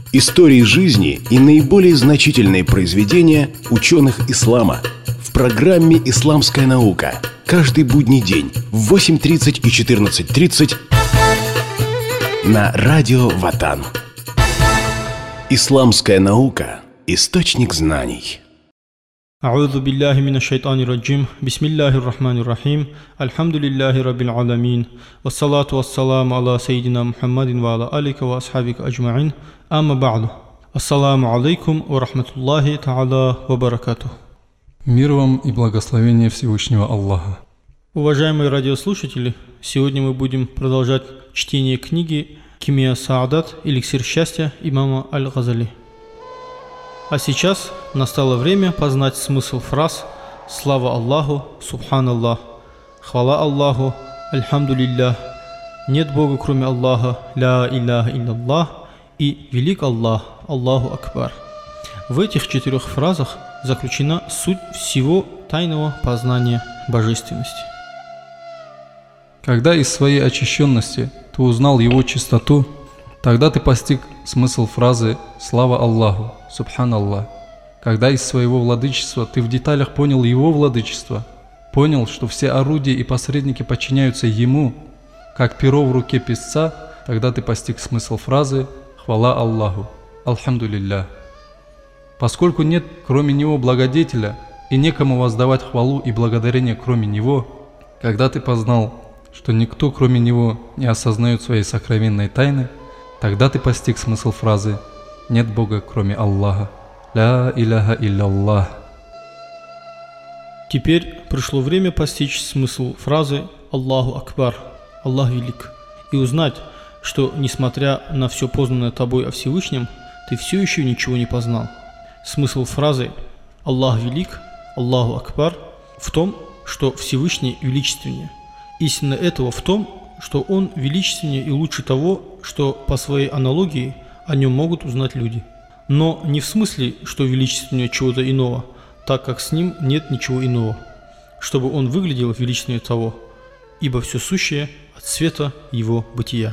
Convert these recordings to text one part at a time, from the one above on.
Истории жизни и наиболее значительные произведения ученых ислама в программе «Исламская наука». Каждый будний день в 8:30 и 14:30 на радио Ватан. Исламская наука – источник знаний. أعوذ بالله من الشيطان الرجيم بسم الله الرحمن الرحيم الحمد لله رب العالمين والصلاة والسلام على سيدنا محمد وعلى آلك وأصحابك أجمعين أما بعد السلام عليكم ورحمة الله تعالى وبركاته. Мир вам и благословение Всевышнего Аллаха. Уважаемые радиослушатели, сегодня мы будем продолжать чтение книги «Кимия Саадат. Эликсир счастья» имама Аль-Газали. А сейчас настало время познать смысл фраз «Слава Аллаху, Субханаллах», «Хвала Аллаху, Альхамдулиллах», «Нет Бога кроме Аллаха, Ля Иляха Илляллах» и «Велик Аллах, Аллаху Акбар». В этих 4 фразах заключена суть всего тайного познания божественности. Когда из своей очищенности ты узнал Его чистоту, тогда ты постиг смысл фразы «Слава Аллаху, Субханаллах». Когда из своего владычества ты в деталях понял Его владычество, понял, что все орудия и посредники подчиняются Ему, как перо в руке писца, тогда ты постиг смысл фразы «Хвала Аллаху, Альхамдулиллах». Поскольку нет кроме Него благодетеля и некому воздавать хвалу и благодарение кроме Него, когда ты познал, что никто кроме Него не осознает своей сокровенной тайны, тогда ты постиг смысл фразы «Нет Бога, кроме Аллаха, Ля Иляха Илляллах». Теперь пришло время постичь смысл фразы «Аллаху Акбар», «Аллах велик», и узнать, что, несмотря на все познанное тобой о Всевышнем, ты все еще ничего не познал. Смысл фразы «Аллах велик», «Аллаху Акбар» в том, что Всевышний величественнее. Истина этого в том, что Он величественнее и лучше того, что по своей аналогии о Нем могут узнать люди. Но не в смысле, что величественнее чего-то иного, так как с Ним нет ничего иного, чтобы Он выглядел величественнее того, ибо все сущее от света Его бытия.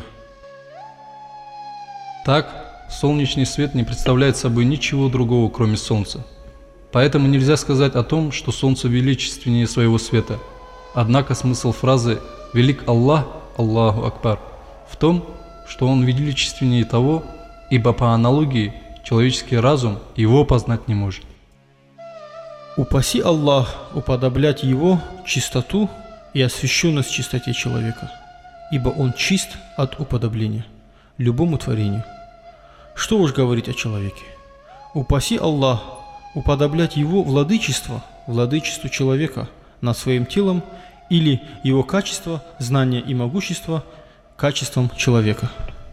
Так, солнечный свет не представляет собой ничего другого, кроме солнца. Поэтому нельзя сказать о том, что солнце величественнее своего света. Однако смысл фразы «Велик Аллах, Аллаху Акбар» в том, что Он величественнее того, ибо по аналогии человеческий разум Его познать не может. Упаси Аллах уподоблять Его чистоту и освященность чистоте человека, ибо Он чист от уподобления любому творению. Что уж говорить о человеке? Упаси Аллах уподоблять Его владычеству человека над своим телом или Его качество, знания и могущество качеством человека.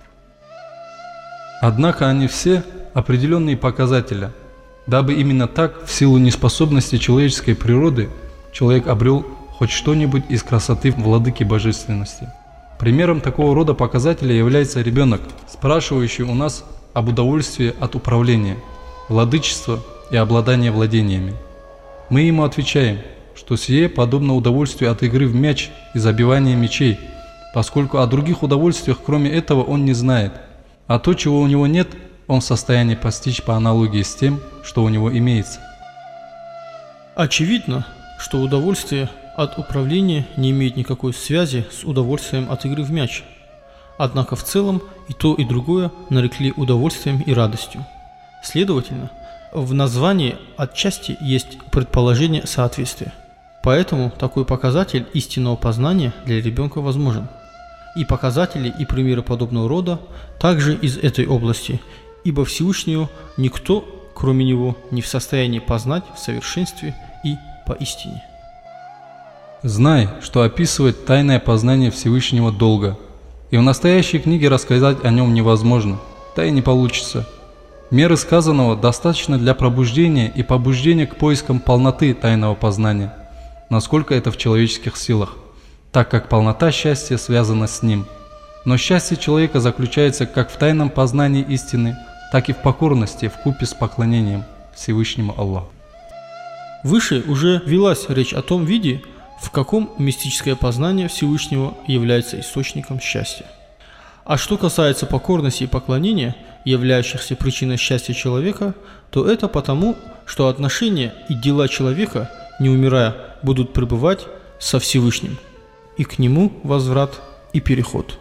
Однако они все определенные показатели, дабы именно так, в силу неспособности человеческой природы, человек обрел хоть что-нибудь из красоты владыки божественности. Примером такого рода показателя является ребенок, спрашивающий у нас об удовольствии от управления, владычества и обладания владениями. Мы ему отвечаем, что сие подобно удовольствию от игры в мяч и забивания мячей, поскольку о других удовольствиях кроме этого он не знает, а то, чего у него нет, он в состоянии постичь по аналогии с тем, что у него имеется. Очевидно, что удовольствие от управления не имеет никакой связи с удовольствием от игры в мяч. Однако в целом и то, и другое нарекли удовольствием и радостью. Следовательно, в названии отчасти есть предположение соответствия. Поэтому такой показатель истинного познания для ребенка возможен. И показатели, и примеры подобного рода также из этой области, ибо Всевышнего никто, кроме Него, не в состоянии познать в совершенстве и поистине. Знай, что описывать тайное познание Всевышнего долго, и в настоящей книге рассказать о нем невозможно, да и не получится. Меры сказанного достаточно для пробуждения и побуждения к поискам полноты тайного познания, насколько это в человеческих силах, так как полнота счастья связана с ним. Но счастье человека заключается как в тайном познании истины, так и в покорности вкупе с поклонением Всевышнему Аллаху. Выше уже велась речь о том виде, в каком мистическое познание Всевышнего является источником счастья. А что касается покорности и поклонения, являющихся причиной счастья человека, то это потому, что отношения и дела человека, не умирая, будут пребывать со Всевышним, и к нему возврат и переход.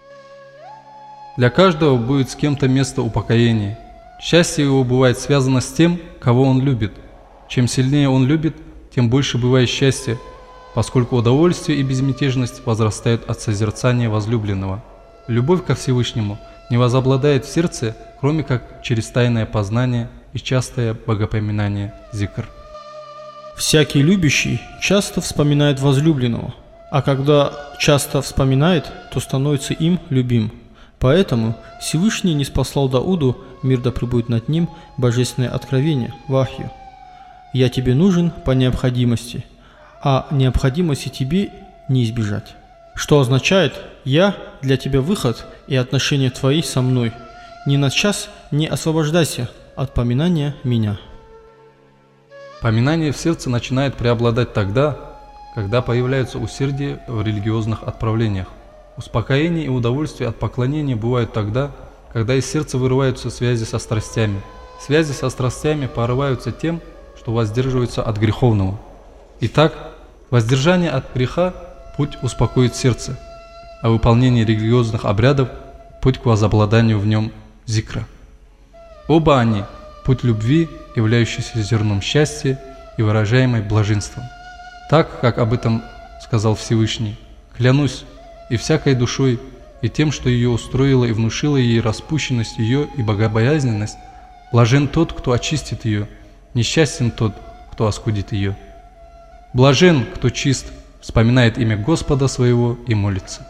Для каждого будет с кем-то место упокоения. Счастье его бывает связано с тем, кого он любит. Чем сильнее он любит, тем больше бывает счастье, поскольку удовольствие и безмятежность возрастают от созерцания возлюбленного. Любовь ко Всевышнему не возобладает в сердце, кроме как через тайное познание и частое богопоминание зикр. Всякий любящий часто вспоминает возлюбленного, а когда часто вспоминает, то становится им любим. Поэтому Всевышний ниспослал Дауду, мир да пребудет над ним, божественное откровение, вахью. «Я тебе нужен по необходимости, а необходимости тебе не избежать». Что означает «Я для тебя выход и отношения твои со мной. Ни на час не освобождайся от поминания меня». Поминание в сердце начинает преобладать тогда, когда появляется усердие в религиозных отправлениях. Успокоение и удовольствие от поклонения бывают тогда, когда из сердца вырываются связи со страстями. Связи со страстями порываются тем, что воздерживаются от греховного. Итак, воздержание от греха – путь успокоит сердце, а выполнение религиозных обрядов – путь к возобладанию в нем зикра. Оба они – путь любви, являющийся зерном счастья и выражаемой блаженством. Так, как об этом сказал Всевышний: «Клянусь и всякой душой, и тем, что ее устроило и внушило ей распущенность ее и богобоязненность, блажен тот, кто очистит ее, несчастен тот, кто оскудит ее. Блажен, кто чист, вспоминает имя Господа своего и молится».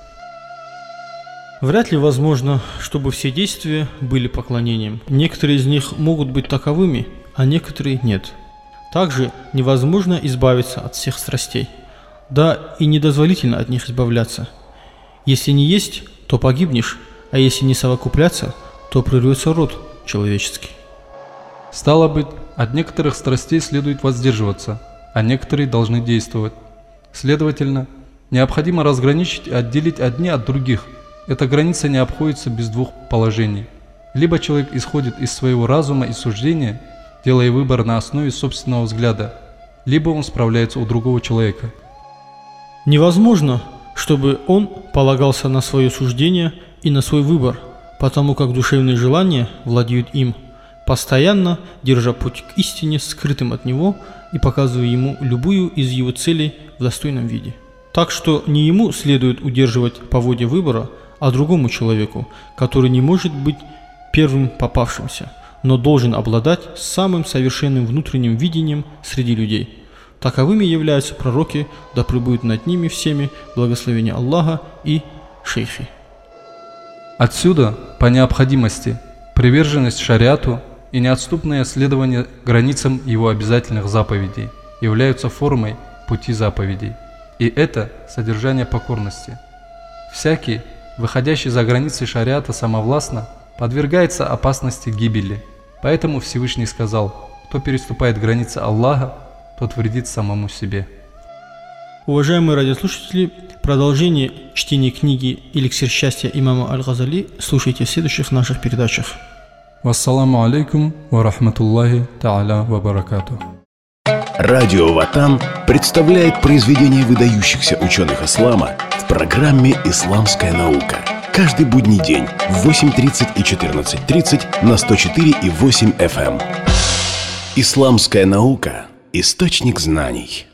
Вряд ли возможно, чтобы все действия были поклонением. Некоторые из них могут быть таковыми, а некоторые нет. Также невозможно избавиться от всех страстей. Да и недозволительно от них избавляться. Если не есть, то погибнешь, а если не совокупляться, то прервется род человеческий. Стало быть, от некоторых страстей следует воздерживаться, а некоторые должны действовать. Следовательно, необходимо разграничить и отделить одни от других. Эта граница не обходится без двух положений. Либо человек исходит из своего разума и суждения, делая выбор на основе собственного взгляда, либо он справляется у другого человека. Невозможно, чтобы он полагался на свое суждение и на свой выбор, потому как душевные желания владеют им, постоянно держа путь к истине скрытым от него и показывая ему любую из его целей в достойном виде. Так что не ему следует удерживать поводья выбора, а другому человеку, который не может быть первым попавшимся, но должен обладать самым совершенным внутренним видением среди людей. Таковыми являются пророки, да пребудет над ними всеми благословение Аллаха, и шейхи. Отсюда, по необходимости, приверженность шариату и неотступное следование границам его обязательных заповедей являются формой пути заповедей. И это содержание покорности. Всякий, выходящий за границы шариата самовластно, подвергается опасности гибели. Поэтому Всевышний сказал: кто переступает границы Аллаха, тот вредит самому себе. Уважаемые радиослушатели, продолжение чтения книги «Эликсир счастья» имама Аль-Газали слушайте в следующих наших передачах. Вассаламу алейкум ва рахматуллахи та'аля ва баракатух. Радио Ватан представляет произведения выдающихся ученых ислама в программе «Исламская наука». Каждый будний день в 8:30 и 14:30 на 104,8 FM. Исламская наука – источник знаний.